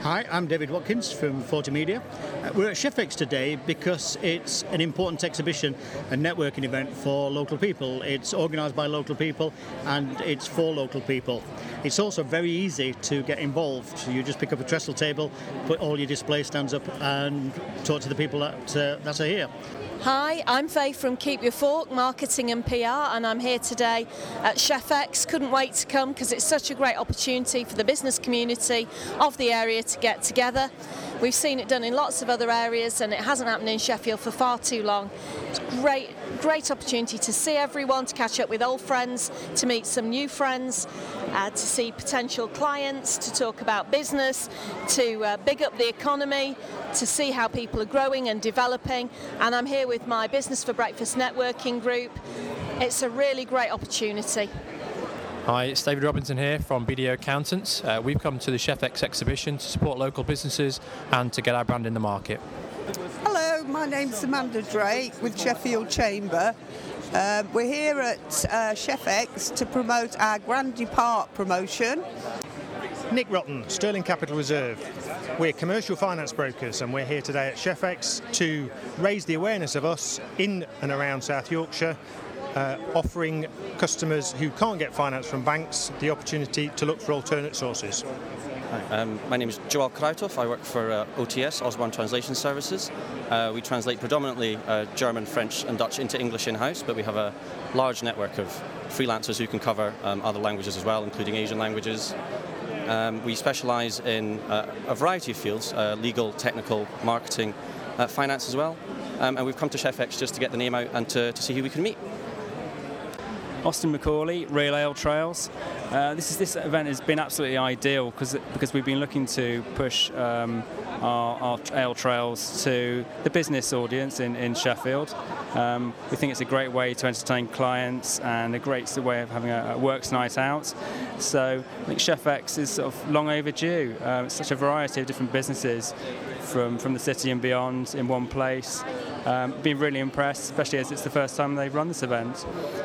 Hi, I'm David Watkins from 40 Media. We're at Chefex today because it's an important exhibition and networking event for local people. It's organised by local people and it's for local people. It's also very easy to get involved. You just pick up a trestle table, put all your display stands up and talk to the people that are here. Hi, I'm Faye from Keep Your Fork, Marketing and PR, and I'm here today at Chefex. Couldn't wait to come because it's such a great opportunity for the business community of the area to get together. We've seen it done in lots of other areas and it hasn't happened in Sheffield for far too long. It's a great opportunity to see everyone, to catch up with old friends, to meet some new friends, to see potential clients, to talk about business, to big up the economy, to see how people are growing and developing. And I'm here with my Business for Breakfast networking group. It's a really great opportunity. Hi, it's David Robinson here from BDO Accountants. We've come to the Chefex exhibition to support local businesses and to get our brand in the market. Hello, my name's Amanda Drake with Sheffield Chamber. We're here at Chefex to promote our Grandy Park promotion. Nick Rotten, Sterling Capital Reserve. We're commercial finance brokers and we're here today at Chefex to raise the awareness of us in and around South Yorkshire, offering customers who can't get finance from banks the opportunity to look for alternate sources. My name is Joel Krauthoff. I work for OTS, Osborne Translation Services. We translate predominantly German, French and Dutch into English in-house, but we have a large network of freelancers who can cover other languages as well, including Asian languages. We specialise in a variety of fields, legal, technical, marketing, finance as well. And we've come to Chefex just to get the name out and to see who we can meet. Austin Macaulay, Real Ale Trails. This event has been absolutely ideal because we've been looking to push our ale trails to the business audience in Sheffield. We think it's a great way to entertain clients and a great way of having a works night out. So I think Chefex is sort of long overdue. It's such a variety of different businesses from the city and beyond in one place. Been really impressed, especially as it's the first time they've run this event.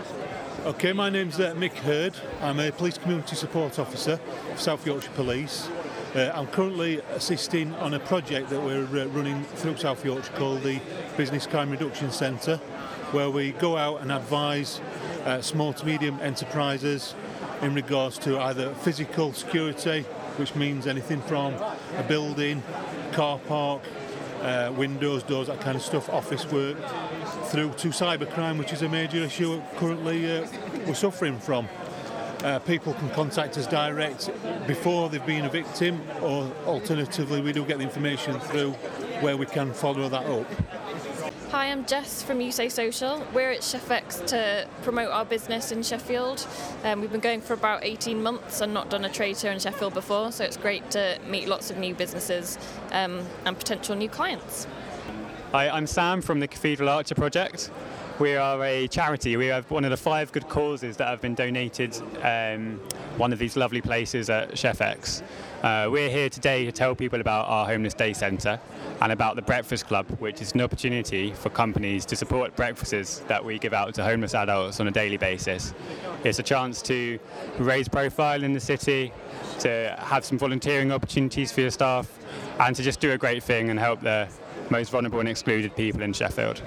Okay, my name's Mick Hurd. I'm a Police Community Support Officer of South Yorkshire Police. I'm currently assisting on a project that we're running through South Yorkshire called the Business Crime Reduction Centre, where we go out and advise small to medium enterprises in regards to either physical security, which means anything from a building, car park, windows, doors, that kind of stuff, office work, through to cybercrime, which is a major issue currently we're suffering from. People can contact us direct before they've been a victim, or alternatively we do get the information through where we can follow that up. Hi, I'm Jess from You Say Social. We're at Chefex to promote our business in Sheffield. We've been going for about 18 months and not done a trade show in Sheffield before, so it's great to meet lots of new businesses and potential new clients. Hi, I'm Sam from the Cathedral Archer Project. We are a charity. We have one of the 5 good causes that have been donated one of these lovely places at Chefex. We're here today to tell people about our Homeless Day Centre and about the Breakfast Club, which is an opportunity for companies to support breakfasts that we give out to homeless adults on a daily basis. It's a chance to raise profile in the city, to have some volunteering opportunities for your staff, and to just do a great thing and help the most vulnerable and excluded people in Sheffield.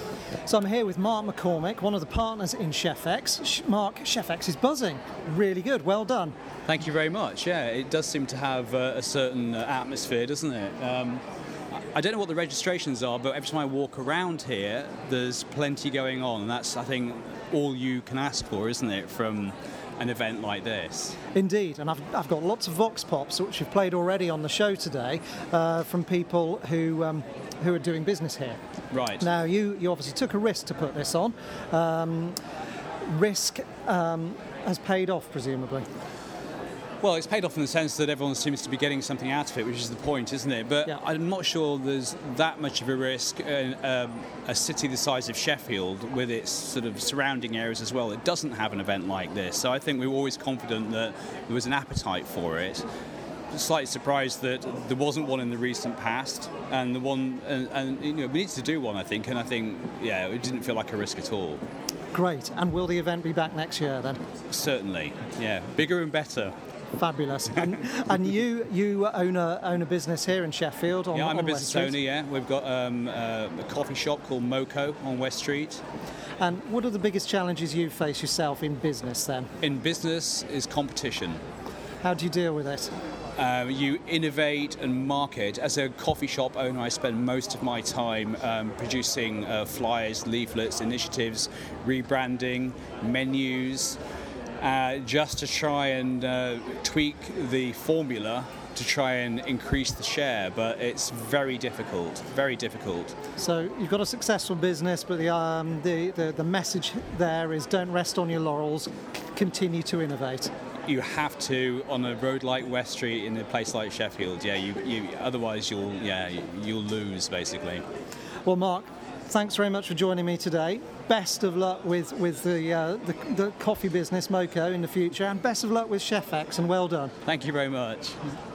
So I'm here with Mark McCormick, one of the partners in Chefex. Mark, Chefex is buzzing. Really good. Well done. Thank you very much. Yeah, it does seem to have a certain atmosphere, doesn't it? I don't know what the registrations are, but every time I walk around here, there's plenty going on. And that's, I think, all you can ask for, isn't it, from an event like this? Indeed, and I've got lots of vox pops which you've played already on the show today from people who are doing business here. Right. Now you obviously took a risk to put this on. Risk has paid off, presumably. Well, it's paid off in the sense that everyone seems to be getting something out of it, which is the point, isn't it? But yeah. I'm not sure there's that much of a risk in a city the size of Sheffield, with its sort of surrounding areas as well. It doesn't have an event like this, so I think we were always confident that there was an appetite for it. Slightly surprised that there wasn't one in the recent past, and the one, and you know, we needed to do one, I think, and I think, yeah, it didn't feel like a risk at all. Great. And will the event be back next year then? Certainly, yeah, bigger and better. Fabulous. And you own a business here in Sheffield on Yeah, I'm a on West business Street. owner, yeah. We've got a coffee shop called Moco on West Street. And what are the biggest challenges you face yourself in business then? In business is competition. How do you deal with it? You innovate and market. As a coffee shop owner, I spend most of my time producing flyers, leaflets, initiatives, rebranding, menus, just to try and tweak the formula to try and increase the share, but it's very difficult, very difficult. So you've got a successful business, but the message there is don't rest on your laurels, continue to innovate. You have to, on a road like West Street in a place like Sheffield. Yeah, you otherwise you'll lose basically. Well, Mark, thanks very much for joining me today. Best of luck with the coffee business Moco in the future, and best of luck with Chefex, and well done. Thank you very much.